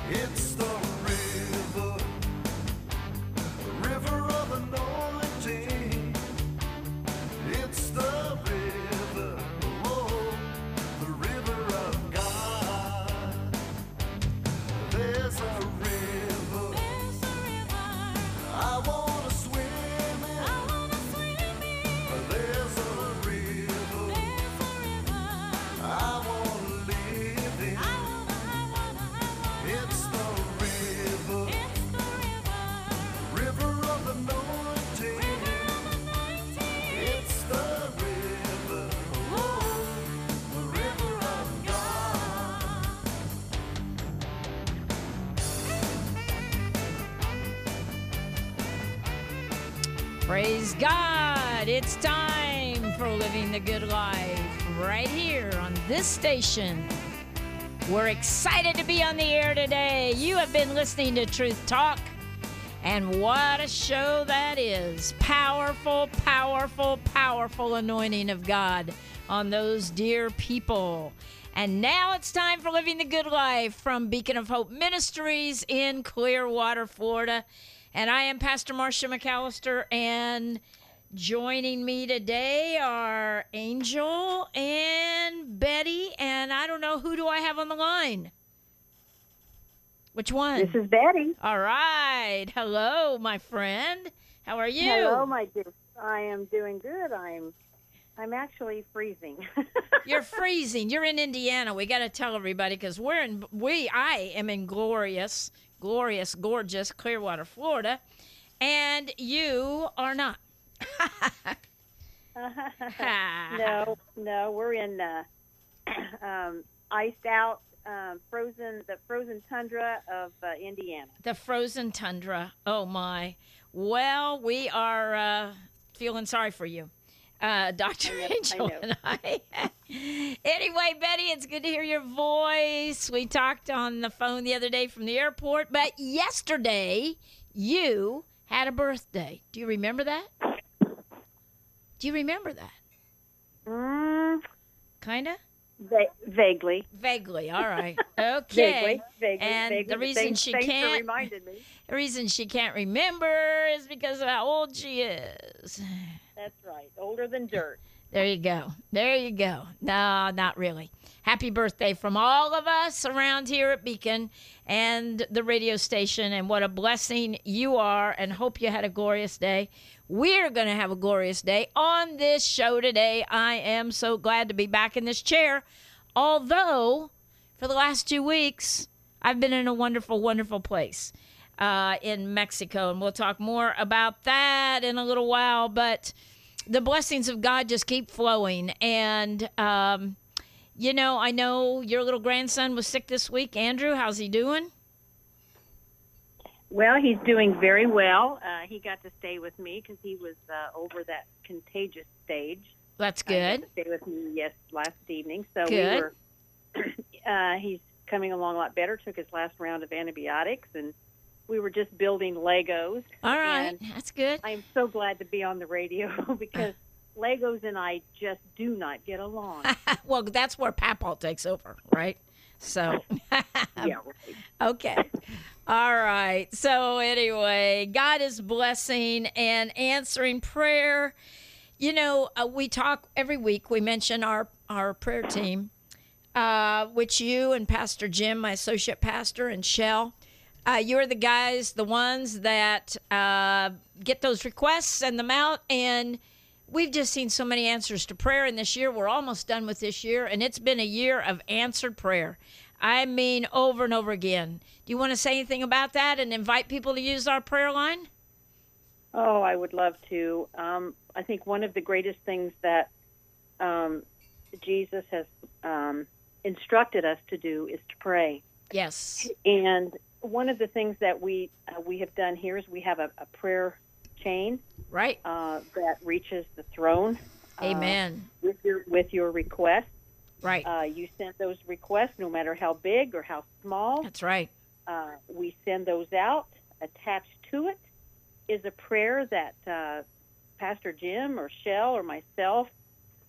It's the river of anointing. It's the river, oh, the river of God. There's a river, I wanna swim in. There's a river, I wanna live in. It's the river of anointing. It's the river, oh, the river of God. Praise God. It's time for Living the Good Life right here on this station. We're excited to be on the air today. You have been listening to Truth Talk, and what a show that is. Powerful, powerful, powerful anointing of God on those dear people. And now it's time for Living the Good Life from Beacon of Hope Ministries in Clearwater, Florida. And I am Pastor Marcia McAllister, and joining me today are Angel and Betty, and I don't know, who do I have on the line? Which one? This is Betty. All right. Hello, my friend. How are you? Hello, my dear. I am doing good. I'm actually freezing. You're freezing. You're in Indiana. We got to tell everybody because I am in glorious, gorgeous Clearwater, Florida, and you are not. No, we're in iced out, the frozen tundra of Indiana. The frozen tundra. Oh, my. Well, we are feeling sorry for you, Dr. Angel and I. Anyway, Betty, it's good to hear your voice. We talked on the phone the other day from the airport, but yesterday you had a birthday. Do you remember that? Do you remember that? Kinda? Vaguely. Vaguely. All right. Okay. Vaguely. The reason she can't reminded me. The reason she can't remember is because of how old she is. That's right. Older than dirt. There you go. There you go. No, not really. Happy birthday from all of us around here at Beacon and the radio station, and what a blessing you are, and hope you had a glorious day. We're going to have a glorious day on this show today. I am so glad to be back in this chair, although for the last 2 weeks, I've been in a wonderful, wonderful place in Mexico, and we'll talk more about that in a little while, but the blessings of God just keep flowing. And, you know, I know your little grandson was sick this week. Andrew, how's he doing? Well, he's doing very well. He got to stay with me because he was over that contagious stage. That's He good. got to stay with me last evening. So Good. he's coming along a lot better. Took his last round of antibiotics, and we were just building Legos. All right. And That's good. I'm so glad to be on the radio because Legos and I just do not get along. Well, that's where Papal takes over, right? So, Yeah, right. okay. All right. So anyway, God is blessing and answering prayer. You know, we talk every week. We mention our prayer team, which you and Pastor Jim, my associate pastor, and Shell, you're the guys, the ones that get those requests, send them out, and we've just seen so many answers to prayer in this year. We're almost done with this year, and it's been a year of answered prayer. I mean, over and over again. Do you want to say anything about that and invite people to use our prayer line? Oh, I would love to. I think one of the greatest things that Jesus has instructed us to do is to pray. Yes. And one of the things that we have done here is we have a prayer chain, Right. that reaches the throne. Amen. With your request. Right. You send those requests, no matter how big or how small. That's right. We send those out. Attached to it is a prayer that Pastor Jim or Shell or myself,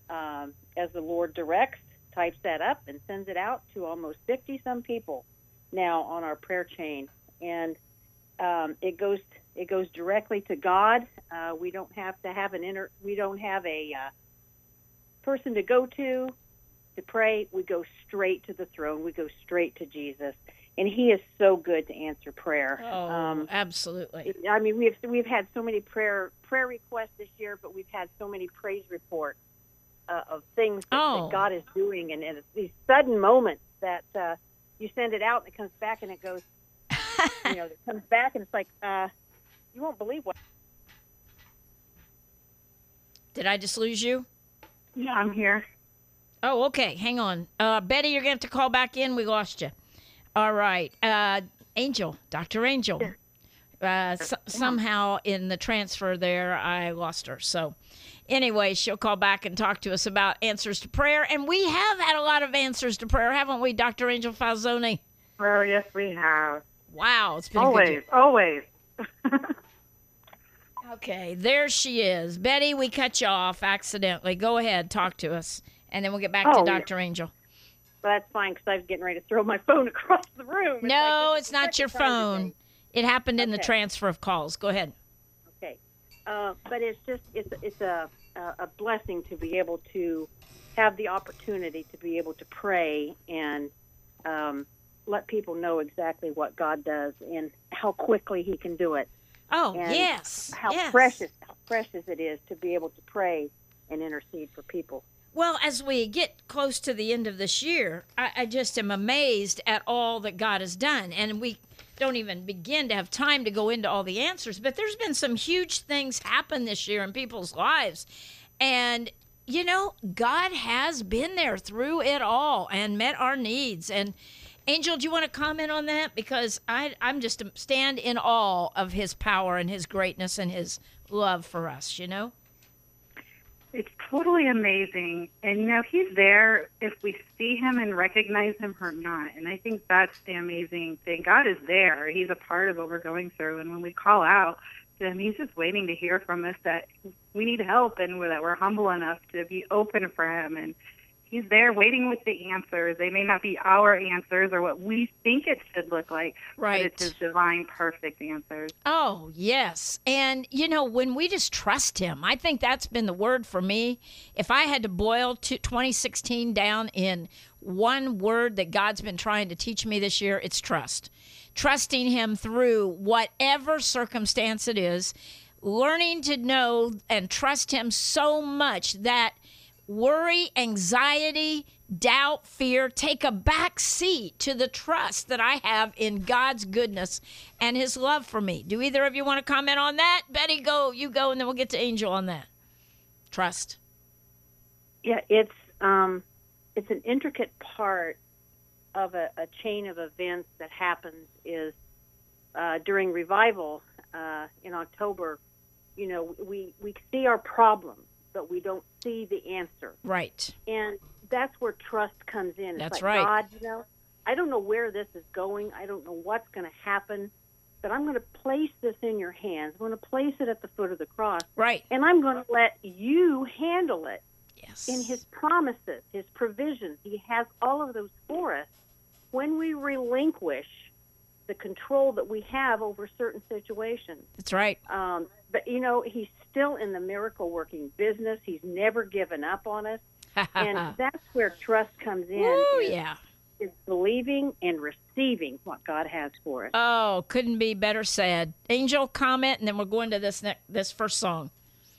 as the Lord directs, types that up and sends it out to almost 50-some people. now on our prayer chain, and it goes directly to God. We don't have to have we don't have a person to go to pray. We go straight to the throne. We go straight to Jesus, and He is so good to answer prayer. Oh, absolutely. I mean, we've had so many prayer requests this year, but we've had so many praise reports of things that God is doing, and it's these sudden moments that you send it out and it comes back and it goes, it comes back and it's like, you won't believe what. Did I just lose you? Yeah, I'm here. Oh, okay. Hang on. Betty, you're going to have to call back in. We lost you. All right. Angel, Dr. Angel. Somehow in the transfer there, I lost her. So anyway, she'll call back and talk to us about answers to prayer. And we have had a lot of answers to prayer, haven't we, Dr. Angel Falzoni? Well, yes, we have. Wow. It's been a good year. Always. Okay, there she is. Betty, we cut you off accidentally. Go ahead, talk to us. And then we'll get back to Dr. Angel. Well, that's fine because I was getting ready to throw my phone across the room. No, it's not your phone. It happened in the transfer of calls. Go ahead. Okay, but it's a blessing to be able to have the opportunity to be able to pray and let people know exactly what God does and how quickly He can do it. Oh, and yes. How precious it is to be able to pray and intercede for people. Well, as we get close to the end of this year, I just am amazed at all that God has done. And we don't even begin to have time to go into all the answers, but there's been some huge things happen this year in people's lives. And, God has been there through it all and met our needs. And Angel, do you want to comment on that? Because I'm just stand in awe of His power and His greatness and His love for us, It's totally amazing. And, He's there if we see Him and recognize Him or not. And I think that's the amazing thing. God is there. He's a part of what we're going through. And when we call out to Him, He's just waiting to hear from us that we need help and that we're humble enough to be open for Him. And He's there waiting with the answers. They may not be our answers or what we think it should look like, right? But it's His divine, perfect answers. Oh, yes. And, when we just trust Him, I think that's been the word for me. If I had to boil 2016 down in one word that God's been trying to teach me this year, it's trust. Trusting Him through whatever circumstance it is, learning to know and trust Him so much that worry, anxiety, doubt, fear take a back seat to the trust that I have in God's goodness and His love for me. Do either of you want to comment on that? Betty, you go, and then we'll get to Angel on that. Trust. Yeah, it's an intricate part of a chain of events that happens is during revival in October, we see our problems, but we don't see the answer. Right. And that's where trust comes in. That's it's like, right. God, I don't know where this is going. I don't know what's going to happen, but I'm going to place this in your hands. I'm going to place it at the foot of the cross. Right. And I'm going to let you handle it. Yes. In His promises, His provisions. He has all of those for us. When we relinquish the control that we have over certain situations. That's right. But, He's still in the miracle-working business. He's never given up on us. And that's where trust comes in. Oh, yeah. Is believing and receiving what God has for us. Oh, couldn't be better said. Angel, comment, and then we're going to this first song.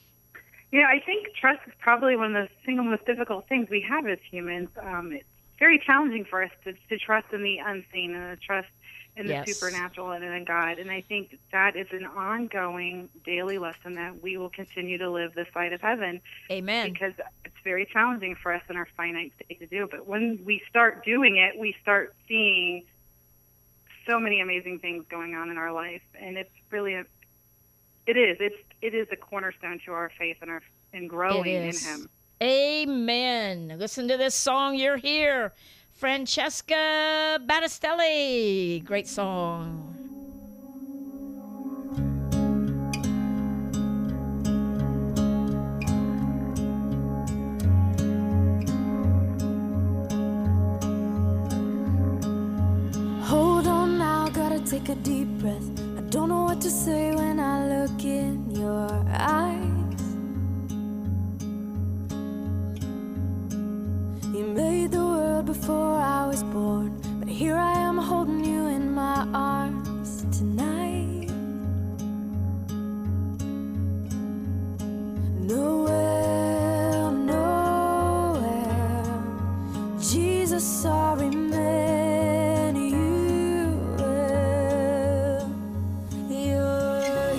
I think trust is probably one of the single most difficult things we have as humans. It's very challenging for us to trust in the unseen and to trust in the supernatural and in God. And I think that is an ongoing daily lesson that we will continue to live this side of heaven. Amen. Because it's very challenging for us in our finite state to do. But when we start doing it, we start seeing so many amazing things going on in our life. And it's really it is a cornerstone to our faith and growing in Him. Amen. Listen to this song. You're here. Francesca Battistelli. Great song. Hold take a deep breath. I don't know what to say when I look in your eyes. You made the world before I was born, but here I am holding you in my arms tonight. Nowhere, nowhere, Jesus saw Emmanuel. You're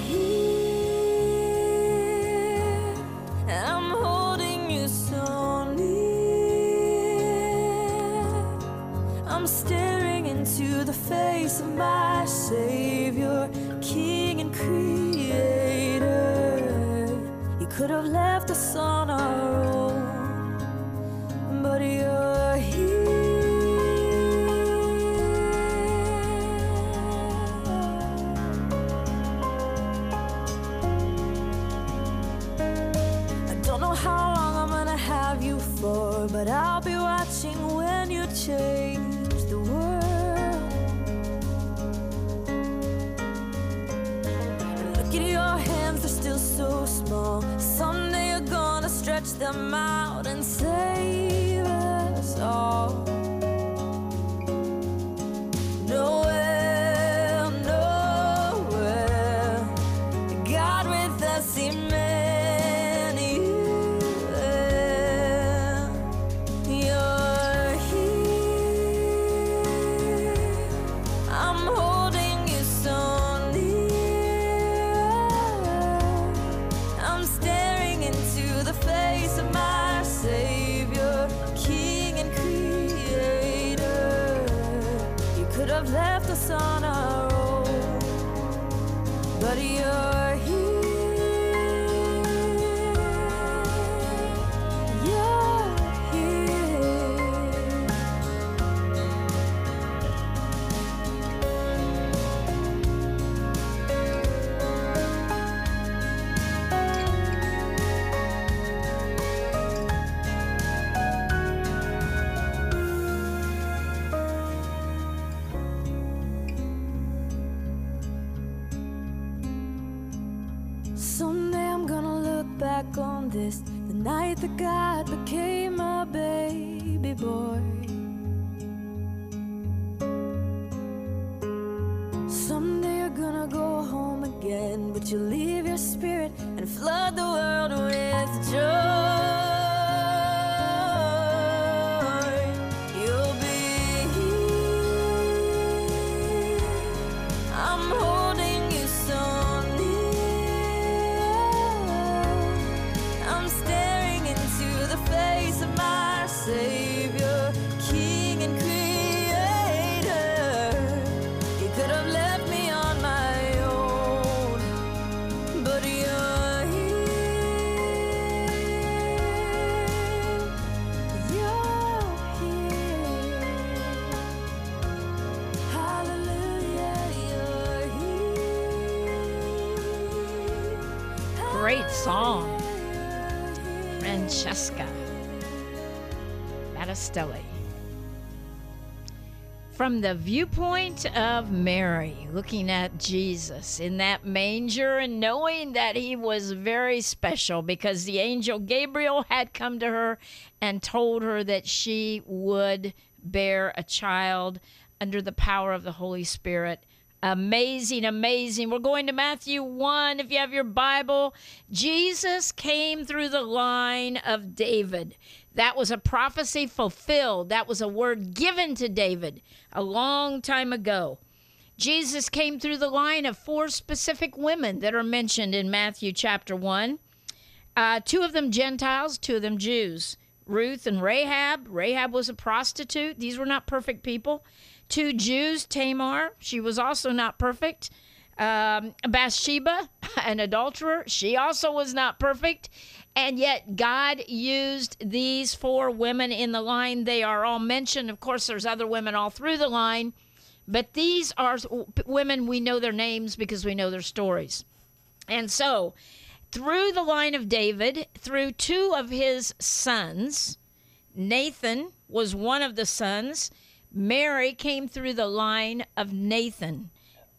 here, and I'm holding you so near. I'm staring into the face of my Savior, King and Creator. You could have left us on our own, but you're here. I don't know how long I'm gonna have you for, but I'll be watching when you change the world. Look at your hands, they're still so small. Someday you're gonna stretch them out and save us all. Nowhere, nowhere, God with us, Emmanuel. You're here, I'm holding you so near. I'm staring into the face of my Savior, King and Creator. You could have left us on our own, but you're here. You're here. Someday I'm gonna look back on this, the night that God became a baby boy. Someday you're gonna go home again, but you'll leave your spirit and flood the world with joy. You'll be here. I'm holding you so near. I'm staring into the face of my Savior, King and Creator. You could have left me on my own, but you're here. You're here. Hallelujah, you're here. Great song. Francesca Battistelli. From the viewpoint of Mary, looking at Jesus in that manger and knowing that he was very special because the angel Gabriel had come to her and told her that she would bear a child under the power of the Holy Spirit. Amazing, amazing. We're going to Matthew 1. If you have your Bible, Jesus came through the line of David. That was a prophecy fulfilled. That was a word given to David a long time ago. Jesus came through the line of 4 specific women that are mentioned in Matthew chapter 1. 2 of them Gentiles, 2 of them Jews. Ruth and Rahab. Rahab was a prostitute. These were not perfect people. 2 Jews, Tamar. She was also not perfect. Bathsheba, an adulterer. She also was not perfect. And yet God used these 4 women in the line. They are all mentioned. Of course, there's other women all through the line. But these are women, we know their names because we know their stories. And so, through the line of David, through 2 of his sons, Nathan was one of the sons. Mary came through the line of Nathan.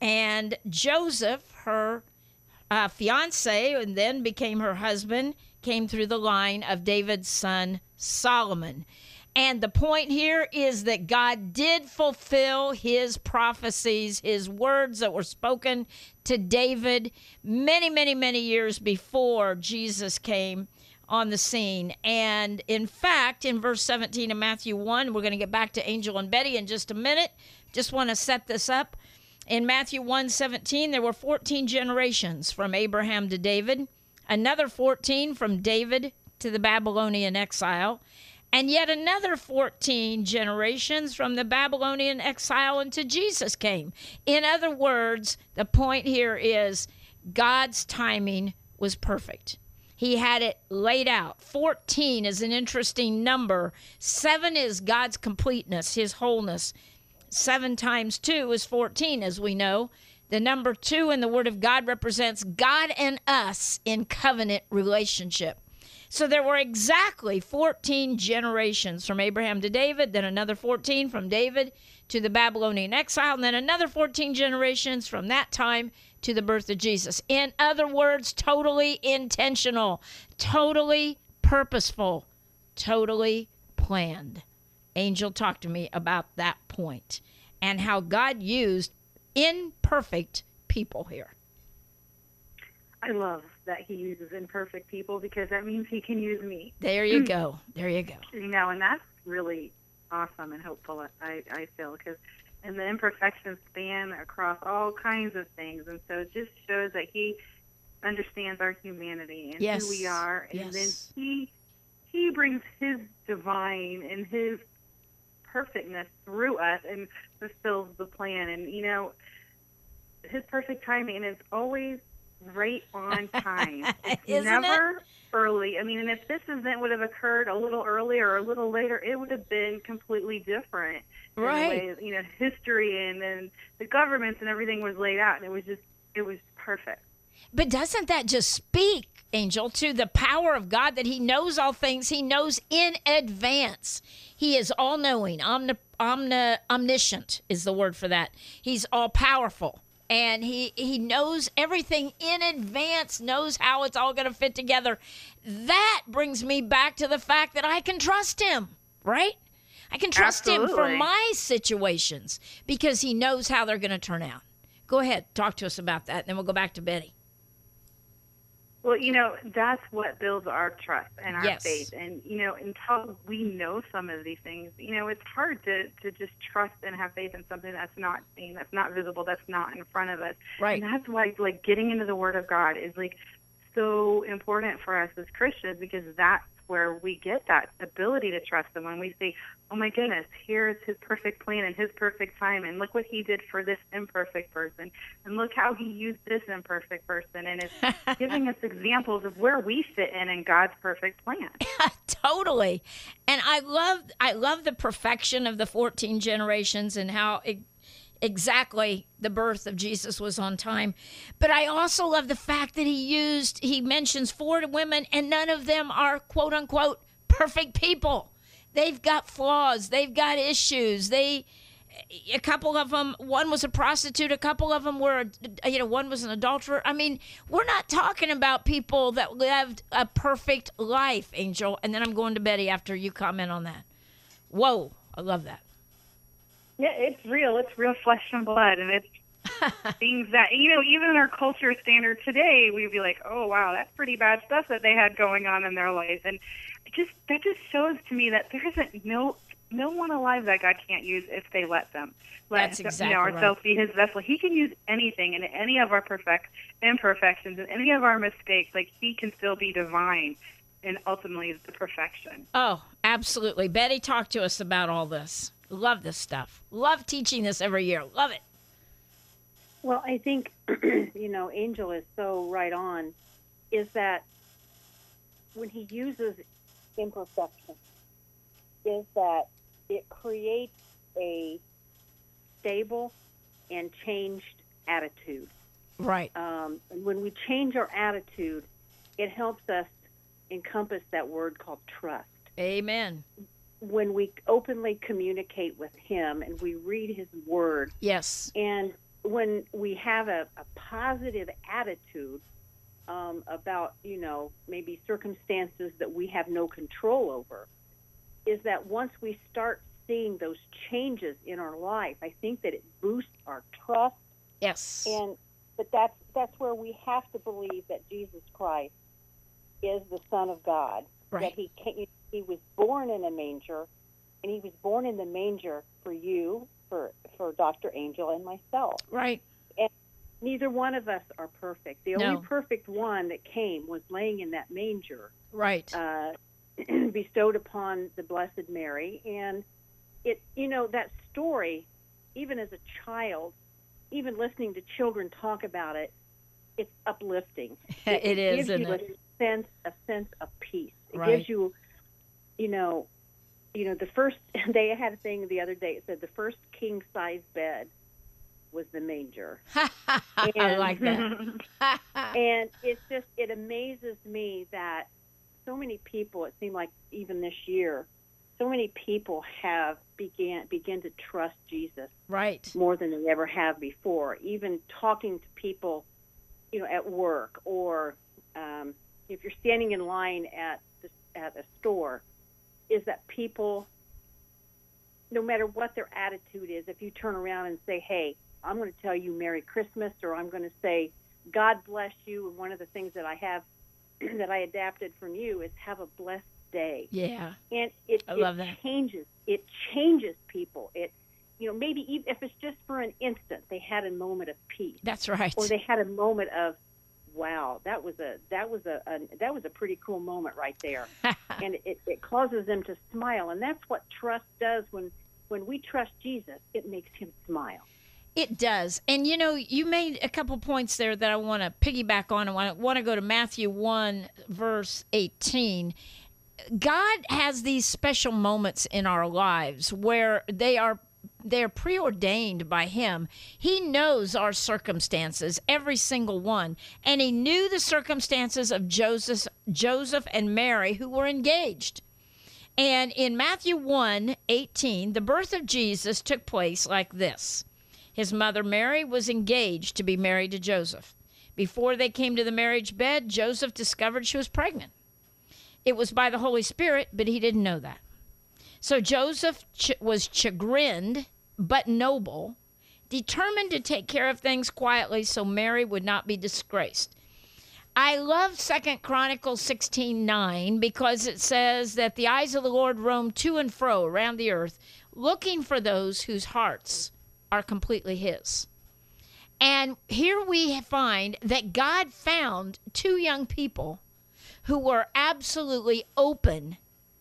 And Joseph, her fiance, and then became her husband, came through the line of David's son Solomon. And the point here is that God did fulfill his prophecies, his words that were spoken to David many, many, many years before Jesus came on the scene. And in fact, in verse 17 of Matthew 1, we're going to get back to Angel and Betty in just a minute. Just want to set this up. In Matthew 1:17, there were 14 generations from Abraham to David, another 14 from David to the Babylonian exile, and yet another 14 generations from the Babylonian exile until Jesus came. In other words, the point here is God's timing was perfect. He had it laid out. 14 is an interesting number. 7 is God's completeness, his wholeness. 7 times 2 is 14, as we know. The number 2 in the Word of God represents God and us in covenant relationship. So there were exactly 14 generations from Abraham to David, then another 14 from David to the Babylonian exile, and then another 14 generations from that time to the birth of Jesus. In other words, totally intentional, totally purposeful, totally planned. Angel, talk to me about that point and how God used imperfect people here. I love that he uses imperfect people because that means he can use me. There you go. There you go. You know, and that's really awesome and hopeful, I feel, because and the imperfections span across all kinds of things. And so it just shows that he understands our humanity and Yes. who we are. And Yes. then he brings his divine and his perfectness through us and fulfills the plan. And, you know, his perfect timing is always right on time. It's Isn't never early. I mean, and if this event would have occurred a little earlier or a little later, it would have been completely different. Right. In the way, you know, history and then the governments and everything was laid out, and it was perfect. But doesn't that just speak, Angel, to the power of God, that he knows all things? He knows in advance. He is all-knowing. Omniscient is the word for that. He's all-powerful. And he knows everything in advance, knows how it's all going to fit together. That brings me back to the fact that I can trust him, right? I can trust him for Absolutely. my situations because he knows how they're going to turn out. Go ahead. Talk to us about that, and then we'll go back to Betty. Well, you know, that's what builds our trust and our Yes. faith. And, you know, until we know some of these things, you know, it's hard to just trust and have faith in something that's not seen, that's not visible, that's not in front of us. Right. And that's why, like, getting into the Word of God is, like, so important for us as Christians because that's where we get that ability to trust him when we say, oh my goodness, here's his perfect plan and his perfect time, and look what he did for this imperfect person, and look how he used this imperfect person, and it's giving us examples of where we fit in God's perfect plan. Totally. And I love the perfection of the 14 generations and how exactly the birth of Jesus was on time. But I also love the fact that he mentions 4 women and none of them are quote unquote perfect people. They've got flaws. They've got issues. A couple of them, one was a prostitute. A couple of them were, one was an adulterer. I mean, we're not talking about people that lived a perfect life, Angel. And then I'm going to Betty after you comment on that. Whoa, I love that. Yeah, it's real. It's real flesh and blood, and it's things that, you know, even in our culture standard today, we'd be like, oh, wow, that's pretty bad stuff that they had going on in their life. And that just shows to me that there isn't no one alive that God can't use if they let them. That's exactly ourselves be his vessel. He can use anything and any of our imperfections and any of our mistakes. Like, he can still be divine and ultimately the perfection. Oh, absolutely. Betty, talk to us about all this. Love this stuff. Love teaching this every year. Love it. Well, I think, Angel is so right on, is that when he uses imperfection, is that it creates a stable and changed attitude. Right. And when we change our attitude, it helps us encompass that word called trust. Amen. When we openly communicate with him and we read his word, Yes. and when we have a positive attitude about, maybe circumstances that we have no control over, is that once we start seeing those changes in our life, I think that it boosts our trust. Yes. But that's where we have to believe that Jesus Christ is the Son of God. Right. That he was born in a manger, and he was born in the manger for you, for Dr. Angel, and myself. Right. And neither one of us are perfect. The No. only perfect one that came was laying in that manger, Right. bestowed upon the Blessed Mary. And that story, even as a child, even listening to children talk about it, it's uplifting. It is, gives isn't you it? a sense of peace. It Right. gives you, the first. They had a thing the other day. It said the first king size bed was the manger. I like that. And it amazes me that so many people, it seemed like even this year, so many people have begin to trust Jesus Right. more than they ever have before. Even talking to people, at work, or if you're standing in line at a store, is that people, no matter what their attitude is, if you turn around and say, "Hey, I'm going to tell you Merry Christmas," or I'm going to say, "God bless you," and one of the things that I have that I adapted from you is "Have a blessed day." Yeah. And I love that. It changes people. Maybe even if it's just for an instant, they had a moment of peace, That's right. or they had a moment of, "Wow, that was a pretty cool moment right there," and it causes them to smile. And that's what trust does. When we trust Jesus, it makes him smile. It does. And you made a couple points there that I want to piggyback on. I want to go to Matthew 1, verse 18. God has these special moments in our lives where they're preordained by him. He knows our circumstances, every single one. And he knew the circumstances of Joseph and Mary, who were engaged. And in Matthew 1:18, the birth of Jesus took place like this. His mother Mary was engaged to be married to Joseph. Before they came to the marriage bed, Joseph discovered she was pregnant. It was by the Holy Spirit, but he didn't know that. So Joseph was chagrined, but noble, determined to take care of things quietly so Mary would not be disgraced. I love 2 Chronicles 16:9 because it says that the eyes of the Lord roam to and fro around the earth, looking for those whose hearts are completely his. And here we find that God found two young people who were absolutely open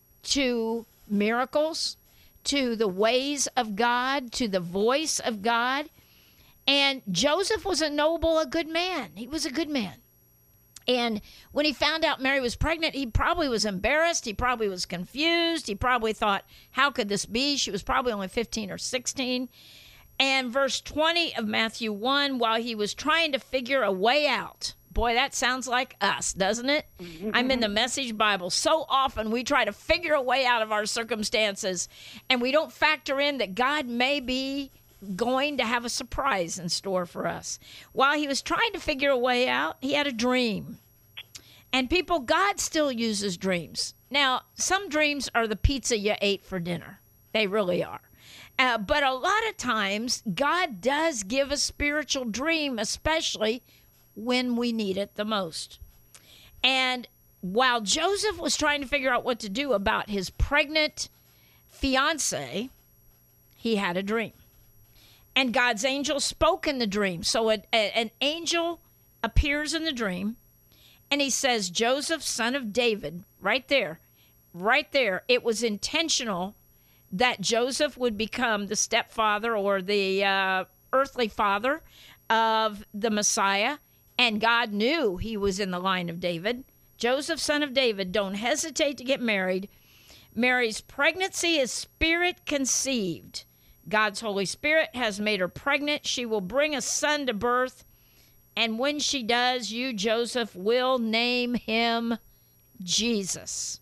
to miracles, to the ways of God, to the voice of God. And Joseph was a noble, a good man. He was a good man. And when he found out Mary was pregnant, he probably was embarrassed. He probably was confused. He probably thought, how could this be? She was probably only 15 or 16. And verse 20 of Matthew 1, while he was trying to figure a way out. Boy, that sounds like us, doesn't it? I'm in the Message Bible. So often we try to figure a way out of our circumstances, and we don't factor in that God may be going to have a surprise in store for us. While he was trying to figure a way out, he had a dream. And people, God still uses dreams. Now, some dreams are the pizza you ate for dinner. They really are. But a lot of times, God does give a spiritual dream, especially when we need it the most. And while Joseph was trying to figure out what to do about his pregnant fiance, he had a dream. And God's angel spoke in the dream. So an angel appears in the dream, and he says, "Joseph, son of David," right there. It was intentional that Joseph would become the stepfather or the earthly father of the Messiah. And God knew he was in the line of David. Joseph, son of David, don't hesitate to get married. Mary's pregnancy is spirit conceived. God's Holy Spirit has made her pregnant. She will bring a son to birth. And when she does, you, Joseph, will name him Jesus.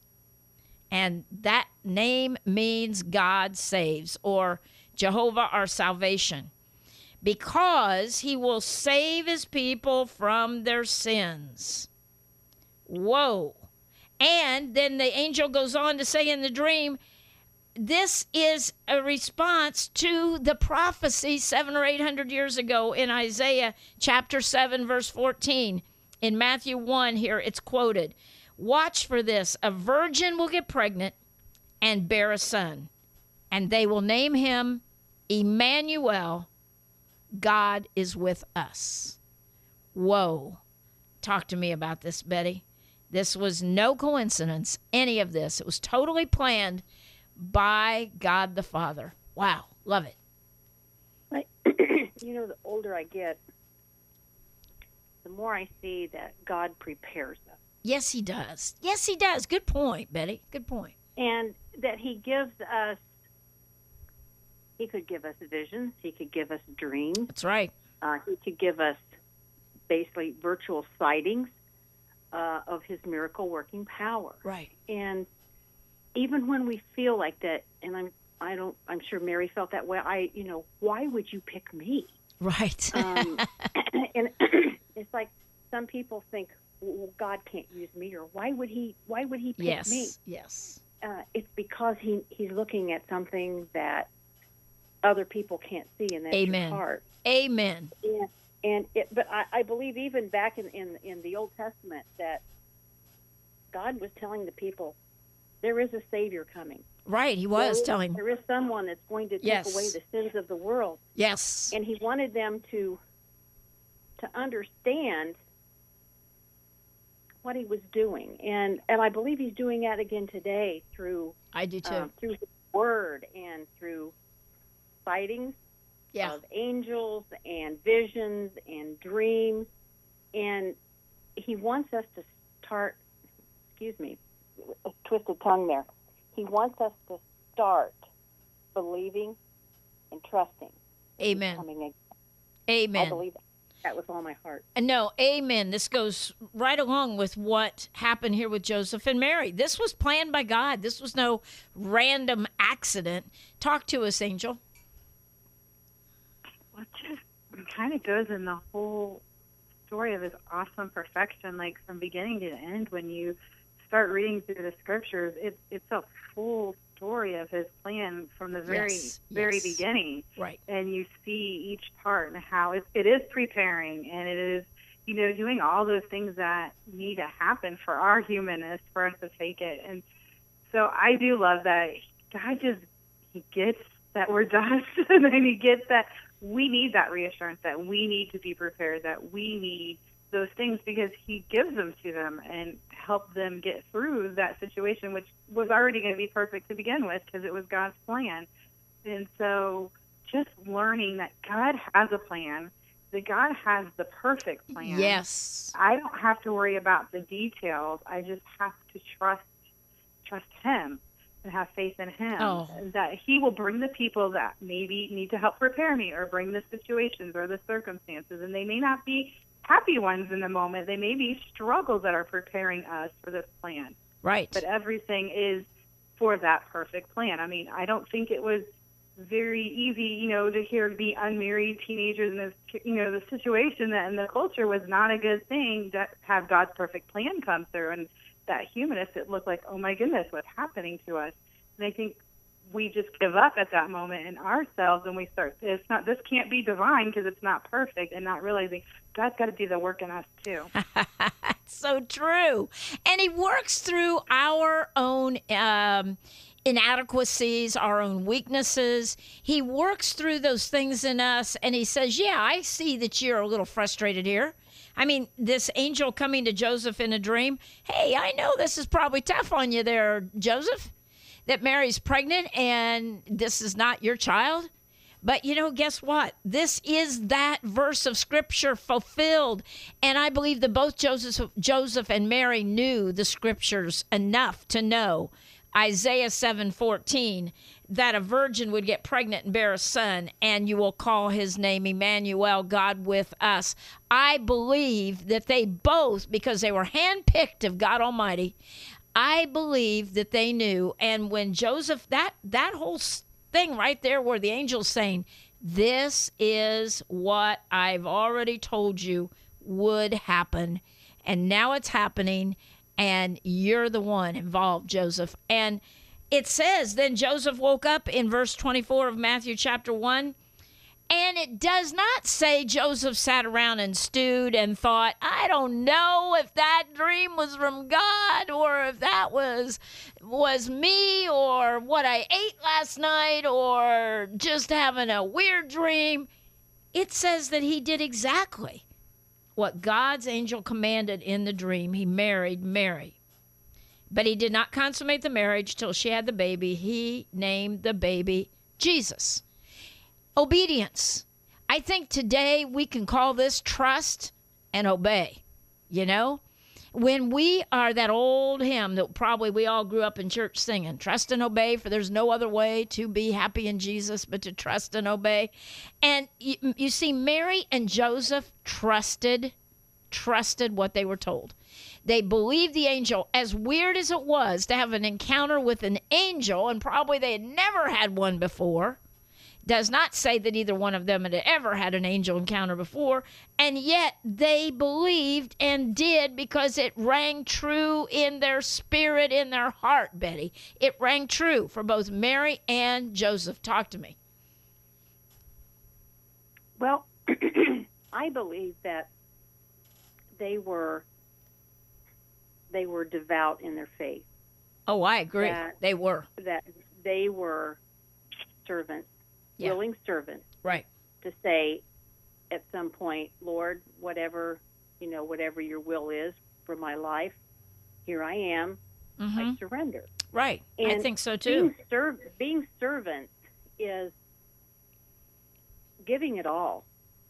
And that name means God saves, or Jehovah our salvation. because he will save his people from their sins. Whoa. And then the angel goes on to say in the dream, this is a response to the prophecy 700 or 800 years ago in Isaiah chapter 7, verse 14. In Matthew 1 here, it's quoted. Watch for this. A virgin will get pregnant and bear a son, and they will name him Emmanuel. God is with us. Whoa. Talk to me about this, Betty. This was no coincidence, any of this. It was totally planned by God the Father. Wow. Love it. You know, the older I get, the more I see that God prepares us. Yes, he does. Yes, he does. Good point, Betty. Good point. And that he gives us, he could give us visions, he could give us dreams, That's right. he could give us basically virtual sightings of his miracle working power. Right. And even when we feel like that, and I'm sure Mary felt that way. Why would you pick me? Right. And it's like some people think, well, God can't use me, or why would he pick yes. me? Yes. It's because he's looking at something that other people can't see, and that's Amen. your heart. Amen. But I believe even back in the Old Testament that God was telling the people there is a Savior coming. Right. He was telling. There is someone that's going to take Yes. away the sins of the world, Yes. and he wanted them to understand what he was doing, and I believe he's doing that again today through I do too. through his word and through sightings Yeah. of angels and visions and dreams, and he wants us to start. Excuse me, a twisted tongue there. He wants us to start believing and trusting. Amen. Coming again. Amen. I believe that with all my heart. No, amen. This goes right along with what happened here with Joseph and Mary. This was planned by God. This was no random accident. Talk to us, Angel. Well, it just kind of goes in the whole story of his awesome perfection, like from beginning to end. When you start reading through the scriptures, it's a full story of his plan from the very Yes. beginning. Right. And you see each part and how it is preparing, and it is, doing all those things that need to happen for our humanness, for us to take it. And so I do love that God he gets that we're dust, and then he gets that we need that reassurance, that we need to be prepared, that we need those things, because he gives them to them and help them get through that situation, which was already going to be perfect to begin with because it was God's plan. And so just learning that God has a plan, that God has the perfect plan. Yes. I don't have to worry about the details. I just have to trust him and have faith in him, that he will bring the people that maybe need to help prepare me, or bring the situations or the circumstances. And they may not be happy ones in the moment. They may be struggles that are preparing us for this plan. Right. But everything is for that perfect plan. I mean, I don't think it was very easy, to hear the unmarried teenagers in this, the situation that in the culture was not a good thing, to have God's perfect plan come through. And that humanist, it looked like, oh my goodness, what's happening to us? And I think we just give up at that moment in ourselves, and we start, this can't be divine because it's not perfect, and not realizing God's got to do the work in us too. So true. And he works through our own inadequacies, our own weaknesses. He works through those things in us, and he says, yeah, I see that you're a little frustrated here. I mean, this angel coming to Joseph in a dream, hey, I know this is probably tough on you there, Joseph, that Mary's pregnant and this is not your child. But, guess what? This is that verse of Scripture fulfilled. And I believe that both Joseph and Mary knew the Scriptures enough to know Isaiah 7:14, that a virgin would get pregnant and bear a son, and you will call his name Emmanuel, God with us. I believe that they both, because they were handpicked of God Almighty, I believe that they knew. And when Joseph, that whole thing right there where the angel's saying, This is what I've already told you would happen, and now it's happening, and you're the one involved, Joseph. And it says, then Joseph woke up in verse 24 of Matthew chapter 1, and it does not say Joseph sat around and stewed and thought, I don't know if that dream was from God or if that was me or what I ate last night or just having a weird dream. It says that he did exactly what God's angel commanded in the dream. He married Mary. But he did not consummate the marriage till she had the baby. He named the baby Jesus. Obedience. I think today we can call this trust and obey. You know, when we are that old hymn that probably we all grew up in church singing, trust and obey, for there's no other way to be happy in Jesus but to trust and obey. And you see, Mary and Joseph trusted what they were told. They believed the angel. As weird as it was to have an encounter with an angel, and probably they had never had one before, does not say that either one of them had ever had an angel encounter before, and yet they believed and did because it rang true in their spirit, in their heart, Betty. It rang true for both Mary and Joseph. Talk to me. Well, I believe that they were devout in their faith. Oh, I agree. They were. That they were servants. Yeah. Willing servants, Right. to say at some point, Lord, whatever your will is for my life, here I am. I surrender. Right. And I think so too. Being servants is giving it all,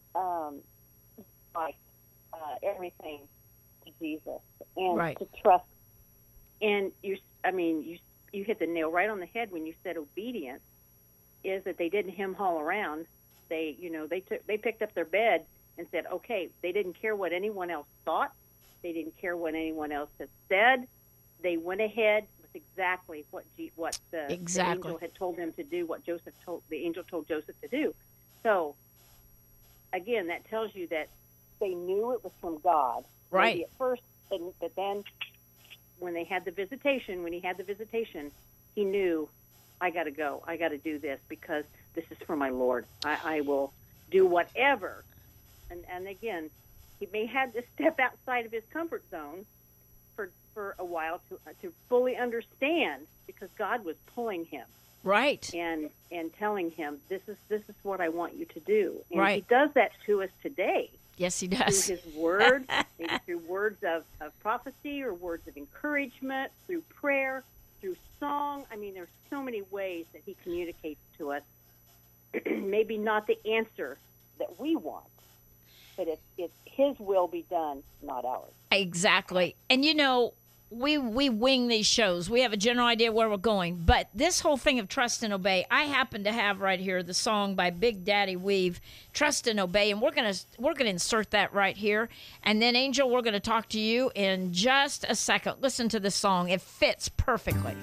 everything to Jesus and Right. to trust. And you hit the nail right on the head when you said obedience. Is that they didn't hem-haul around. They picked up their bed and said, okay. They didn't care what anyone else thought. They didn't care what anyone else had said. They went ahead with exactly what the angel had told them to do. What the angel told Joseph to do. So, again, that tells you that they knew it was from God. Right. Maybe at first, but then when he had the visitation, he knew, I got to go. I got to do this because this is for my Lord. I will do whatever. And again, he may have to step outside of his comfort zone for a while to fully understand, because God was pulling him. Right. And telling him, this is what I want you to do. And right. He does that to us today. Yes, he does. Through his word, maybe through words of prophecy or words of encouragement, through prayer, through song. I mean, there's so many ways that he communicates to us. Maybe not the answer that we want, but it's his will be done, not ours. Exactly. And we wing these shows. We have a general idea where we're going. But this whole thing of trust and obey, I happen to have right here the song by Big Daddy Weave, Trust and Obey, and we're gonna insert that right here. And then, Angel, we're gonna talk to you in just a second. Listen to this song. It fits perfectly.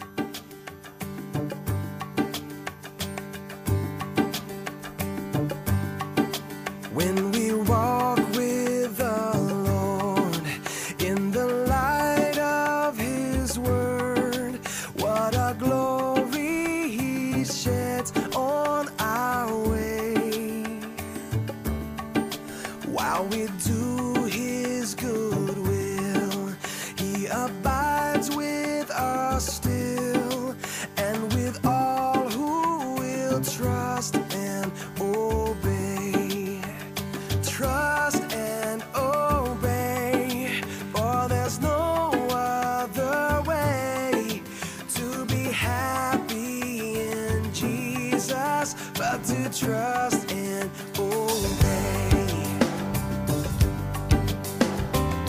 When we walk with the Lord in the light of his word, what a glory he sheds on our way. While we do his good will, he abides with us still, and with all who will trust and obey. Trust and obey, for there's no other way to be happy in Jesus but to trust and obey.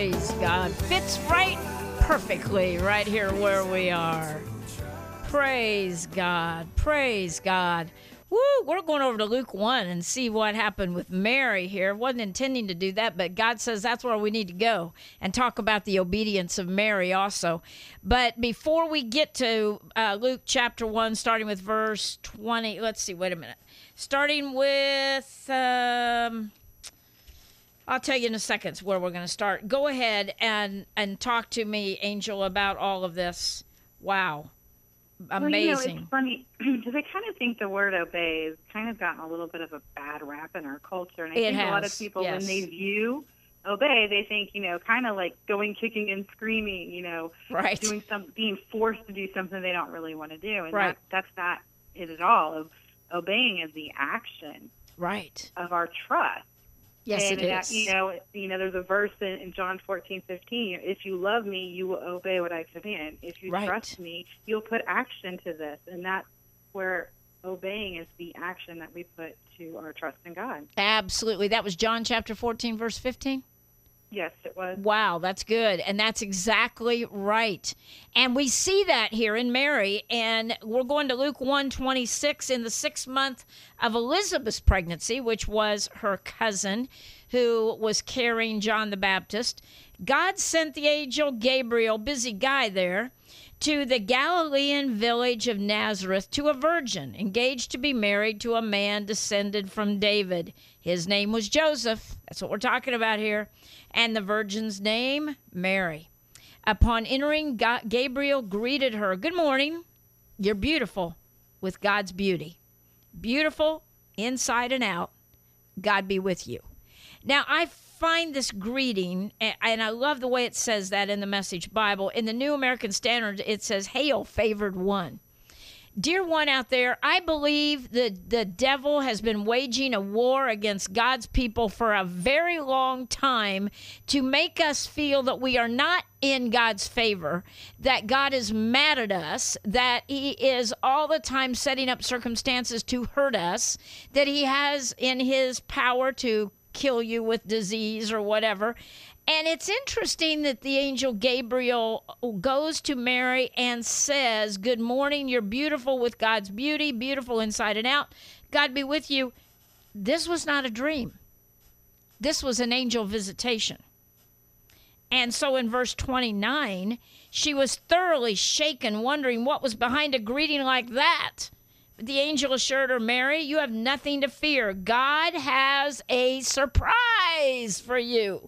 Praise God. Fits right perfectly right here where we are. Praise God. Praise God. Woo, we're going over to Luke 1 and see what happened with Mary here. Wasn't intending to do that, but God says that's where we need to go and talk about the obedience of Mary also. But before we get to Luke chapter 1, starting with verse 20, let's see, wait a minute. Starting with, I'll tell you in a second where we're going to start. Go ahead and talk to me, Angel, about all of this. Wow. Amazing. Well, it's funny because I kind of think the word obey has kind of gotten a little bit of a bad rap in our culture. And I think a lot of people, when they view obey, they think, kind of like going kicking and screaming, right. doing being forced to do something they don't really want to do. And right. that's not it at all. Obeying is the action right. of our trust. Yes, and it is. There's a verse in John 14:15. If you love me, you will obey what I command. If you right. trust me, you'll put action to this. And that's where obeying is the action that we put to our trust in God. Absolutely. That was John chapter 14, verse 15? Yes, it was. Wow, that's good. And that's exactly right. And we see that here in Mary. And we're going to Luke 1:26 in the 6th month of Elizabeth's pregnancy, which was her cousin who was carrying John the Baptist. God sent the angel Gabriel, busy guy there, to the Galilean village of Nazareth to a virgin engaged to be married to a man descended from David. His name was Joseph. That's what we're talking about here. And the virgin's name, Mary. Upon entering, Gabriel greeted her. Good morning. You're beautiful with God's beauty. Beautiful inside and out. God be with you. Now, I find this greeting, and I love the way it says that in the Message Bible. In the New American Standard, it says, "Hail, favored one." Dear one out there, I believe that the devil has been waging a war against God's people for a very long time to make us feel that we are not in God's favor, that God is mad at us, that he is all the time setting up circumstances to hurt us, that he has in his power to kill you with disease or whatever. And it's interesting that the angel Gabriel goes to Mary and says, "Good morning, you're beautiful with God's beauty, beautiful inside and out. God be with you." This was not a dream. This was an angel visitation. And so in verse 29, she was thoroughly shaken, wondering what was behind a greeting like that. But the angel assured her, "Mary, you have nothing to fear. God has a surprise for you."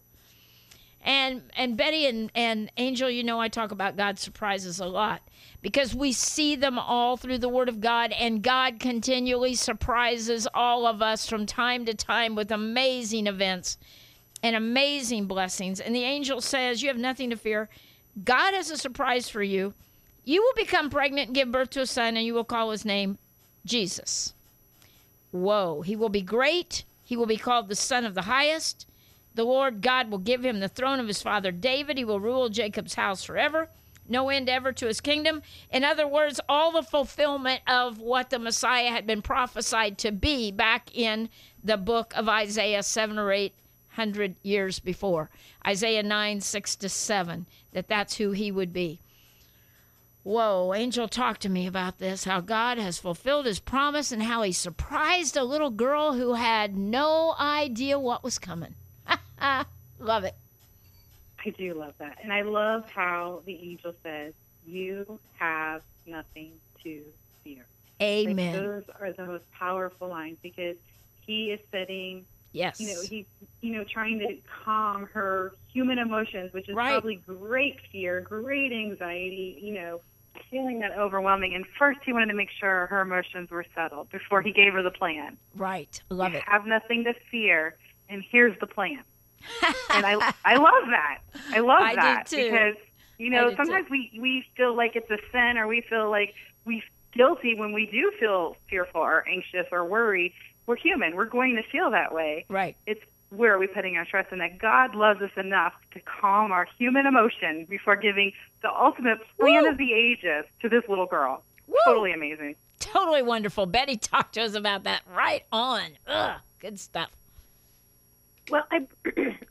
And Betty and Angel, I talk about God's surprises a lot because we see them all through the Word of God, and God continually surprises all of us from time to time with amazing events and amazing blessings. And the angel says, "You have nothing to fear. God has a surprise for you. You will become pregnant and give birth to a son, and you will call his name Jesus." Whoa. He will be great. He will be called the Son of the Highest. The Lord God will give him the throne of his father David. He will rule Jacob's house forever. No end ever to his kingdom. In other words, all the fulfillment of what the Messiah had been prophesied to be back in the book of Isaiah 700 or 800 years before. Isaiah 9:6-7, that's who he would be. Whoa, Angel, talk to me about this, how God has fulfilled his promise and how he surprised a little girl who had no idea what was coming. Love it. I do love that. And I love how the angel says, "You have nothing to fear." Amen. Like, those are the most powerful lines because he is setting, yes, he's, trying to calm her human emotions, which is right. probably great fear, great anxiety, feeling that overwhelming. And first he wanted to make sure her emotions were settled before he gave her the plan. Right. Love it. You have nothing to fear, and here's the plan. And I love that. I love that do too. Because, sometimes we feel like it's a sin, or we feel like we're guilty when we do feel fearful or anxious or worried. We're human. We're going to feel that way. Right. It's where are we putting our trust in that God loves us enough to calm our human emotion before giving the ultimate plan Woo! of the ages to this little girl. Woo! Totally amazing. Totally wonderful. Betty talked to us about that. Right on. Ugh, good stuff. Well,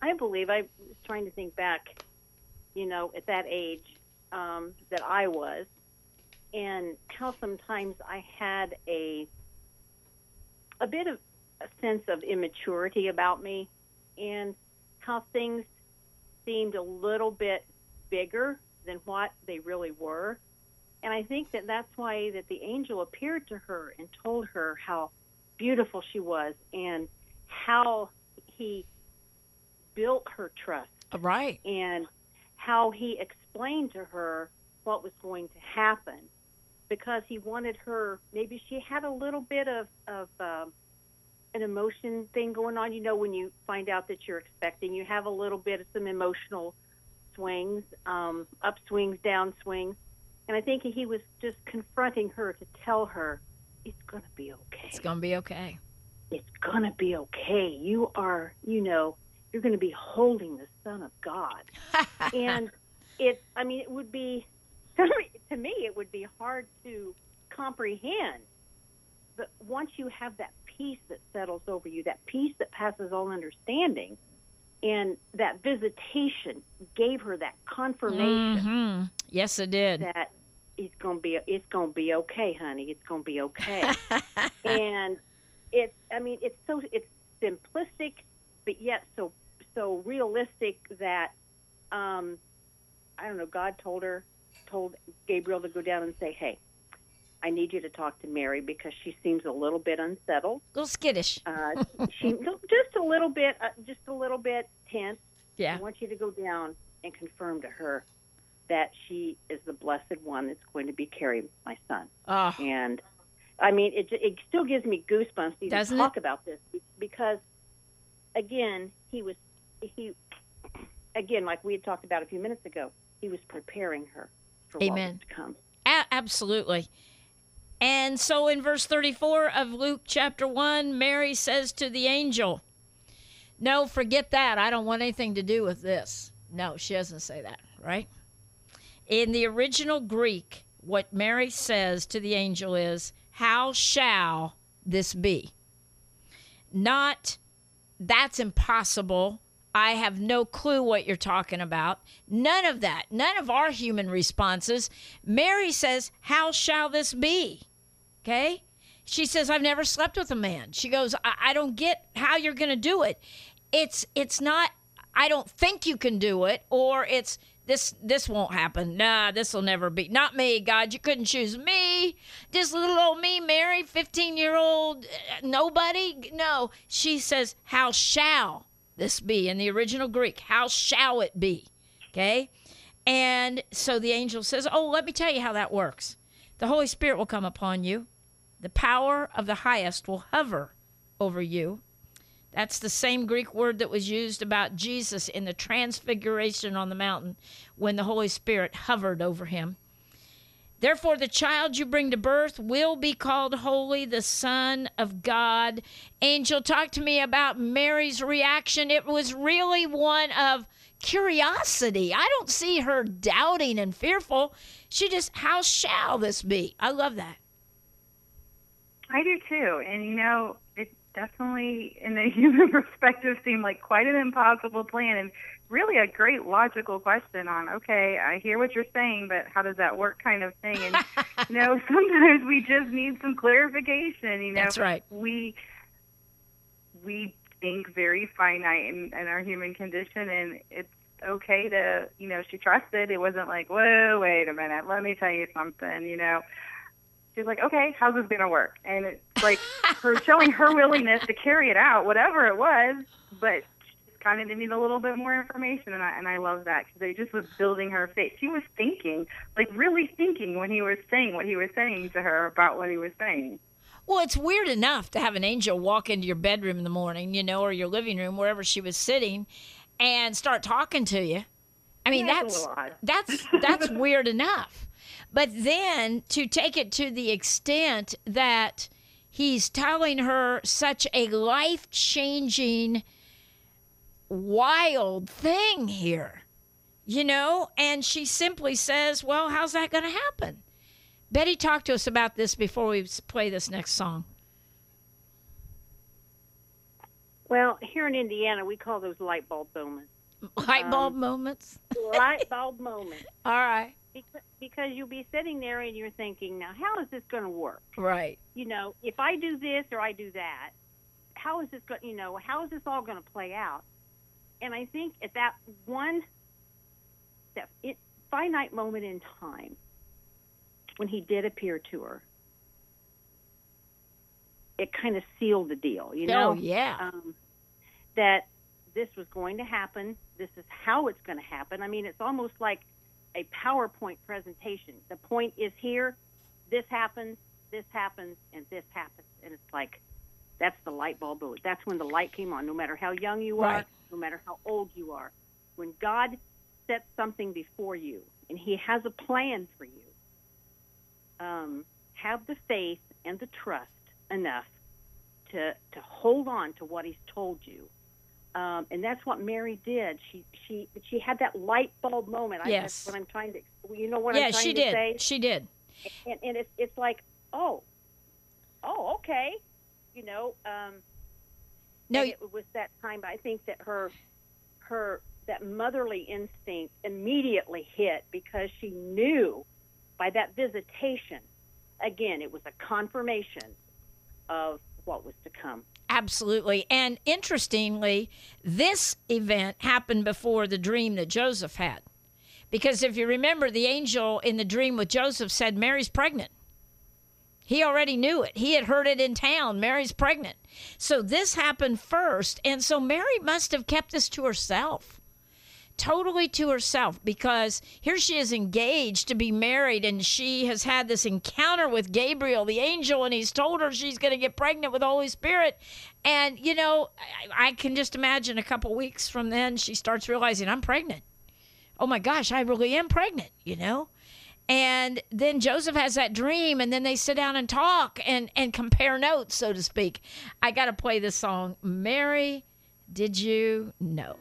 believe, I was trying to think back, at that age that I was, and how sometimes I had a bit of a sense of immaturity about me, and how things seemed a little bit bigger than what they really were. And I think that that's why that the angel appeared to her and told her how beautiful she was and how he built her trust. Right. And how he explained to her what was going to happen, because he wanted her, maybe she had a little bit of an emotion thing going on. When you find out that you're expecting, you have a little bit of some emotional swings, upswings, downswings. And I think he was just confronting her to tell her, it's going to be okay. It's going to be okay. It's going to be okay. You are, you're going to be holding the Son of God. And it would be, to me, it would be hard to comprehend. But once you have that peace that settles over you, that peace that passes all understanding, and that visitation gave her that confirmation. Mm-hmm. Yes, it did. That it's gonna be okay, honey. It's gonna be okay. And it's simplistic, but yet so realistic that I don't know. God told Gabriel to go down and say, "Hey, I need you to talk to Mary because she seems a little bit unsettled, a little skittish. She just a little bit tense. Yeah. I want you to go down and confirm to her that she is the blessed one that's going to be carrying my son." Oh. And it still gives me goosebumps to even talk about this, because again, like we had talked about a few minutes ago, he was preparing her for what was to come. Absolutely. And so in verse 34 of Luke chapter 1, Mary says to the angel, "No, forget that. I don't want anything to do with this." No, she doesn't say that, right? In the original Greek, what Mary says to the angel is, "How shall this be?" Not, "That's impossible. I have no clue what you're talking about." None of that. None of our human responses. Mary says, "How shall this be?" Okay? She says, "I've never slept with a man." She goes, I don't get how you're going to do it. It's not, "I don't think you can do it," or it's, this won't happen. Nah, this will never be. Not me, God. You couldn't choose me. This little old me, Mary, 15-year-old nobody. No. She says, "How shall this be?" In the original Greek, how shall it be? Okay? And so the angel says, "Oh, let me tell you how that works. The Holy Spirit will come upon you. The power of the highest will hover over you." That's the same Greek word that was used about Jesus in the transfiguration on the mountain when the Holy Spirit hovered over him. "Therefore, the child you bring to birth will be called Holy, the Son of God." Angel, talk to me about Mary's reaction. It was really one of curiosity. I don't see her doubting and fearful. She just, "How shall this be?" I love that. I do too. And, it definitely, in a human perspective, seemed like quite an impossible plan, and really a great logical question on, okay, I hear what you're saying, but how does that work, kind of thing. And, sometimes we just need some clarification. That's right. We think very finite in our human condition, and it's okay to, she trusted. It wasn't like, whoa, wait a minute, let me tell you something, She's like, okay, how's this going to work? And it's like her showing her willingness to carry it out, whatever it was, but she kind of needed a little bit more information, and I love that, because it just was building her faith. She was thinking, like really thinking, when he was saying what he was saying to her about what he was saying. Well, it's weird enough to have an angel walk into your bedroom in the morning, or your living room, wherever she was sitting, and start talking to you. I mean, that's weird enough. But then to take it to the extent that he's telling her such a life-changing, wild thing here, and she simply says, "Well, how's that going to happen?" Betty, talk to us about this before we play this next song. Well, here in Indiana, we call those light bulb moments. Light bulb moments? Light bulb moments. All right. Because you'll be sitting there and you're thinking, now, how is this going to work? Right. You know, if I do this or I do that, how is this going? You know, how is this all going to play out? And I think at that finite moment in time, when he did appear to her, it kind of sealed the deal. You know? Oh, yeah. That this was going to happen. This is how it's going to happen. I mean, it's almost like a PowerPoint presentation. The point is here. This happens, and this happens. And it's like, that's the light bulb. That's when the light came on, no matter how young you are, Right. no matter how old you are. When God sets something before you and he has a plan for you, have the faith and the trust enough to hold on to what he's told you. And that's what Mary did. She had that light bulb moment. Yes. That's what I'm trying to, you know what Yeah, I'm trying she to did. say? She did. And it's like, oh, okay. You know, No, and it was that time, I think that her that motherly instinct immediately hit because she knew by that visitation, again, it was a confirmation of what was to come. absolutely. And interestingly, this event happened before the dream that Joseph had. Because if you remember, the angel in the dream with Joseph said, Mary's pregnant. He already knew it. He had heard it in town. Mary's pregnant. So this happened first. And so Mary must have kept this to herself. Totally to herself, because here she is engaged to be married, and she has had this encounter with Gabriel, the angel, and he's told her she's going to get pregnant with the Holy Spirit. And, you know, I can just imagine a couple weeks from then, she starts realizing, I'm pregnant. Oh my gosh, I really am pregnant, you know? And then Joseph has that dream, and then they sit down and talk and compare notes, so to speak. I got to play this song, Mary, Did You Know?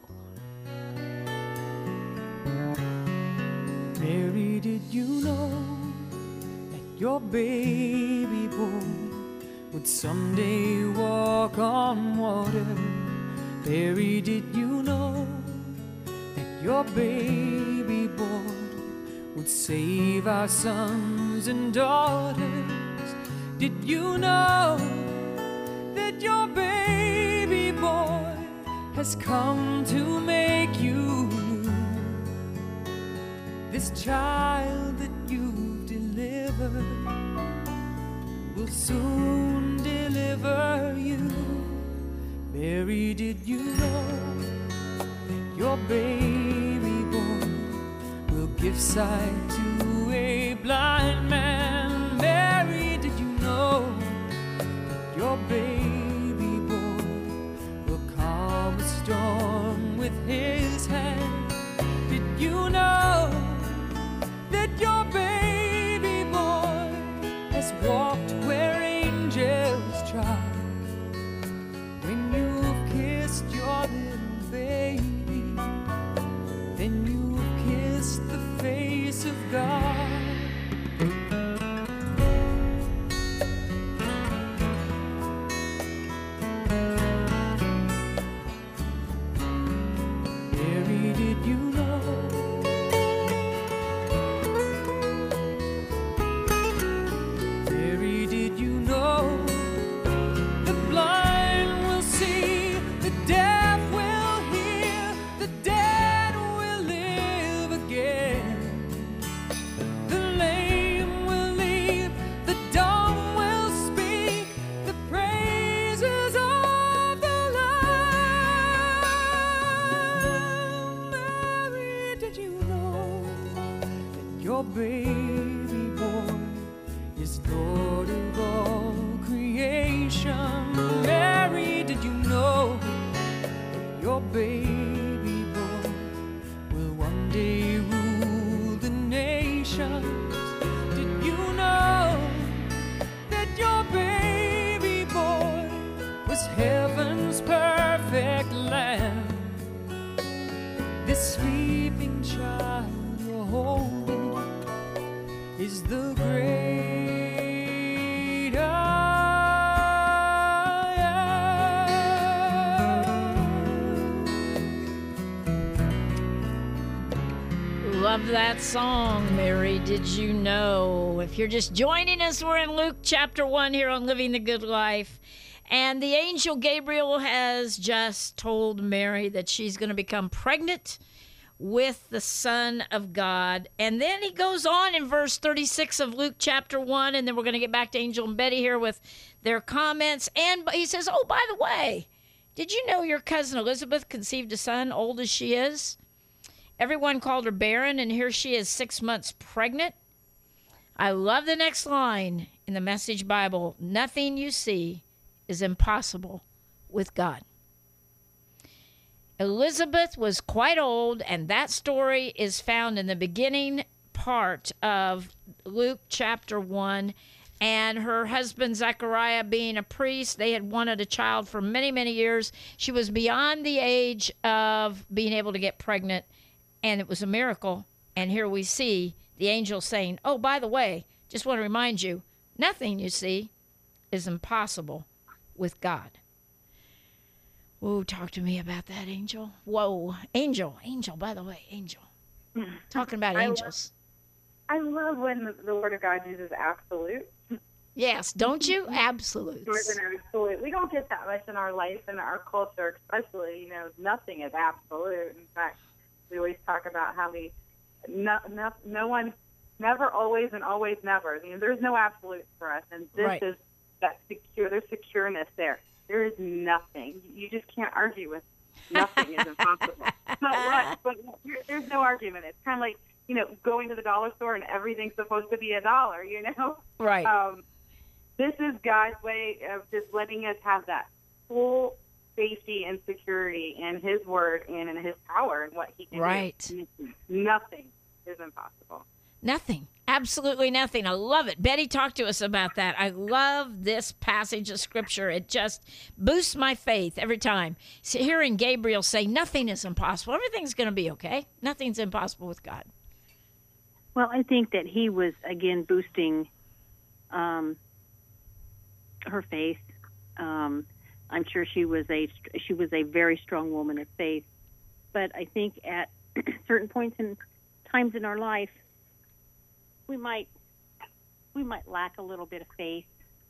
Mary, did you know that your baby boy would someday walk on water? Mary, did you know that your baby boy would save our sons and daughters? Did you know that your baby boy has come to make you new? This child that you've delivered will soon deliver you. Mary, did you know that your baby boy will give sight to a blind man? Mary, did you know that your baby boy will calm a storm with his hand? Did you know that your baby boy has walked where angels trod? When you've kissed your little baby, then you've kissed the face of God. Mary, did you know? Mary, did you know? The blind will see, the deaf will hear, the dead will live again. The lame will leap, the dumb will speak, the praises of the Lamb. Mary, did you know that your baby boy is Lord of all creation? Mary, did you know that your baby boy will one day rule the nations? Did you know that your baby boy was heaven's perfect lamb? This sleeping child you're holding is the great I am. love that song, Mary, Did You Know? If you're just joining us, we're in Luke chapter 1 here on Living the Good Life. And the angel Gabriel has just told Mary that she's going to become pregnant with the Son of God. And then he goes on in verse 36 of Luke chapter 1, and then we're going to get back to Angel and Betty here with their comments. And he says, oh, by the way, did you know your cousin Elizabeth conceived a son, old as she is? Everyone called her barren, and here she is 6 months pregnant. I love the next line in the Message Bible. Nothing you see is impossible with God. Elizabeth was quite old, and that story is found in the beginning part of Luke chapter 1. And her husband Zechariah, being a priest, they had wanted a child for many, many years. She was beyond the age of being able to get pregnant, and it was a miracle. And here we see the angel saying, oh, by the way, just want to remind you, nothing you see is impossible with God. Whoa, talk to me about that, Angel. Whoa, Angel, by the way, Angel. Talking about angels. I love when the Word of God uses absolute. Yes, don't you? Absolutes. Absolute. We don't get that much in our life and our culture, especially, nothing is absolute. In fact, we always talk about how no one, never, always, and always never. There's no absolutes for us, and this is that secure. There's secureness there. There is nothing. You just can't argue with nothing is impossible. But there's no argument. It's kind of like, going to the dollar store and everything's supposed to be $1, Right. This is God's way of just letting us have that full safety and security in His Word and in His power and what He can do. Nothing is impossible. Nothing. Absolutely nothing. I love it. Betty, talk to us about that. I love this passage of Scripture. It just boosts my faith every time. So hearing Gabriel say, nothing is impossible. Everything's going to be okay. Nothing's impossible with God. Well, I think that he was, again, boosting her faith. I'm sure she was a very strong woman of faith. But I think at certain points in times in our life, we might lack a little bit of faith.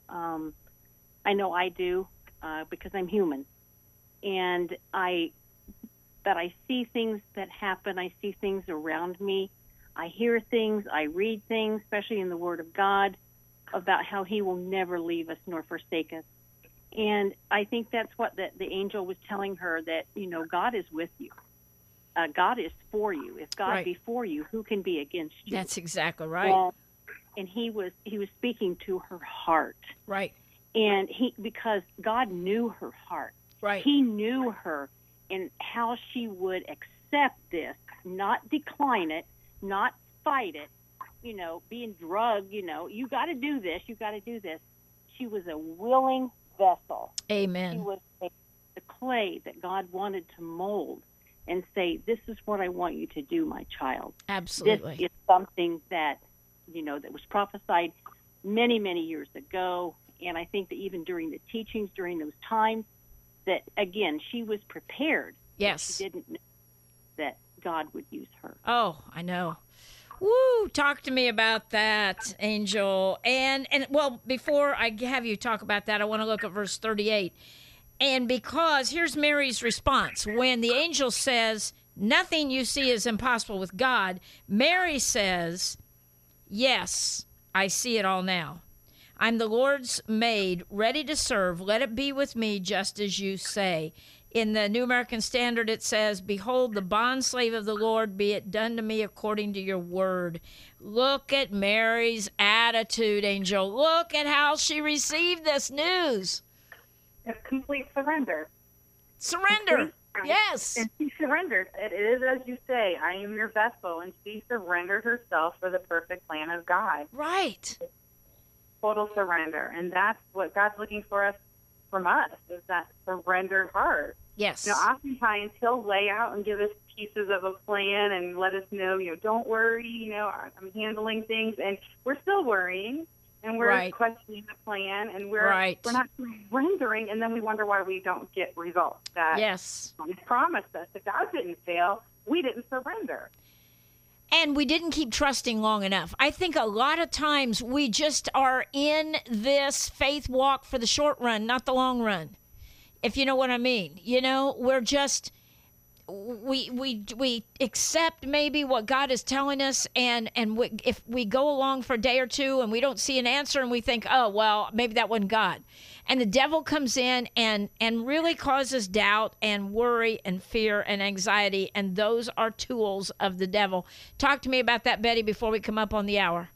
I know I do because I'm human, and I see things that happen. I see things around me. I hear things. I read things, especially in the Word of God, about how He will never leave us nor forsake us. And I think that's what the angel was telling her, that God is with you. God is for you. If God be for you, who can be against you? That's exactly right. And he was speaking to her heart. Right. And because God knew her heart. Right. He knew her and how she would accept this, not decline it, not fight it, being drugged, you got to do this, you got to do this. She was a willing vessel. Amen. She was the clay that God wanted to mold and say, this is what I want you to do, my child. Absolutely. This is something that, that was prophesied many, many years ago. And I think that even during the teachings, during those times, that, again, she was prepared. Yes. She didn't know that God would use her. Oh, I know. Woo! Talk to me about that, Angel. And well, before I have you talk about that, I want to look at verse 38. And because here's Mary's response. When the angel says, nothing you see is impossible with God, Mary says, yes, I see it all now. I'm the Lord's maid, ready to serve. Let it be with me just as you say. In the New American Standard, it says, behold, the bondslave of the Lord, be it done to me according to your word. Look at Mary's attitude, Angel. Look at how she received this news. It's complete surrender. Surrender. Yes. And she surrendered. It is as you say, I am your vessel. And she surrendered herself for the perfect plan of God. Right. Total surrender. And that's what God's looking for us, from us, is that surrendered heart. Yes. Oftentimes He'll lay out and give us pieces of a plan and let us know, don't worry, I'm handling things. And we're still worrying. And we're questioning the plan, and we're not surrendering, and then we wonder why we don't get results. That yes. He promised us. If God didn't fail, we didn't surrender. And we didn't keep trusting long enough. I think a lot of times we just are in this faith walk for the short run, not the long run. If you know what I mean. You know, we're just, we accept maybe what God is telling us, and if we go along for a day or two and we don't see an answer and we think, oh, well, maybe that wasn't God. And the devil comes in and really causes doubt and worry and fear and anxiety, and those are tools of the devil. Talk to me about that, Betty, before we come up on the hour.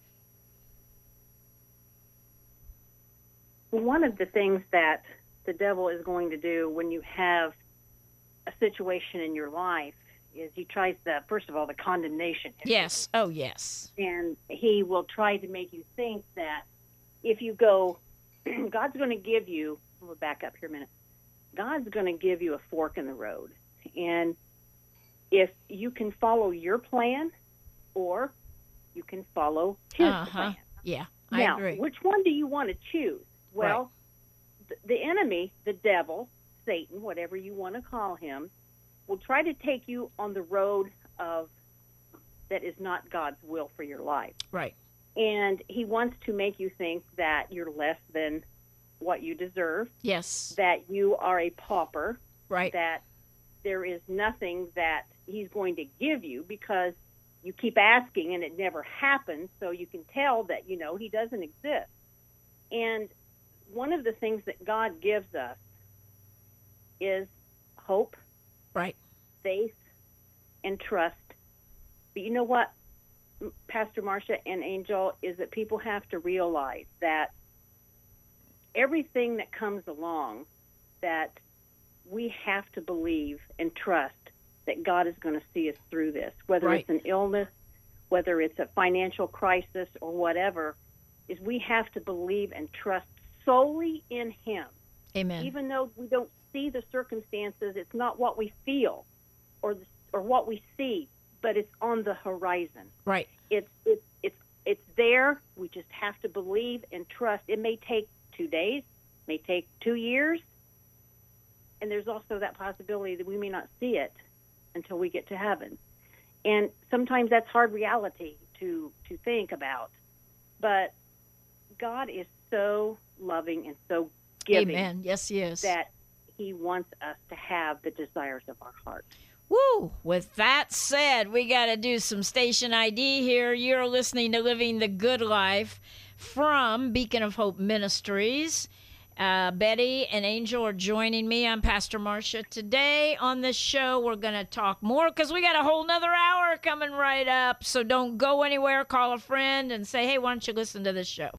One of the things that the devil is going to do when you have a situation in your life is he tries to, first of all, the condemnation. Yes. Oh, yes. And he will try to make you think that if you go, God's going to give you, we'll back up here a minute, God's going to give you a fork in the road. And if you can follow your plan or you can follow his plan. Yeah, I agree. Which one do you want to choose? Well, the enemy, the devil, Satan, whatever you want to call him, will try to take you on the road of that is not God's will for your life. Right. And he wants to make you think that you're less than what you deserve. Yes. That you are a pauper. Right. That there is nothing that he's going to give you because you keep asking and it never happens, so you can tell that, you know, he doesn't exist. And one of the things that God gives us is hope, right, faith, and trust. But you know what, Pastor Marcia and Angel, is that people have to realize that everything that comes along, that we have to believe and trust that God is going to see us through this, whether it's an illness, whether it's a financial crisis or whatever, is we have to believe and trust solely in him. Amen. Even though we don't see the circumstances, it's not what we feel or what we see, but it's on the horizon. Right. It's there. We just have to believe and trust. It may take 2 days, may take 2 years, and there's also that possibility that we may not see it until we get to heaven. And sometimes that's hard reality to think about. But God is so loving and so giving. Amen. Yes, he is. That he wants us to have the desires of our heart. Woo! With that said, we got to do some station ID here. You're listening to Living the Good Life from Beacon of Hope Ministries. Betty and Angel are joining me. I'm Pastor Marcia. Today on this show, we're going to talk more because we got a whole nother hour coming right up. So don't go anywhere. Call a friend and say, hey, why don't you listen to this show?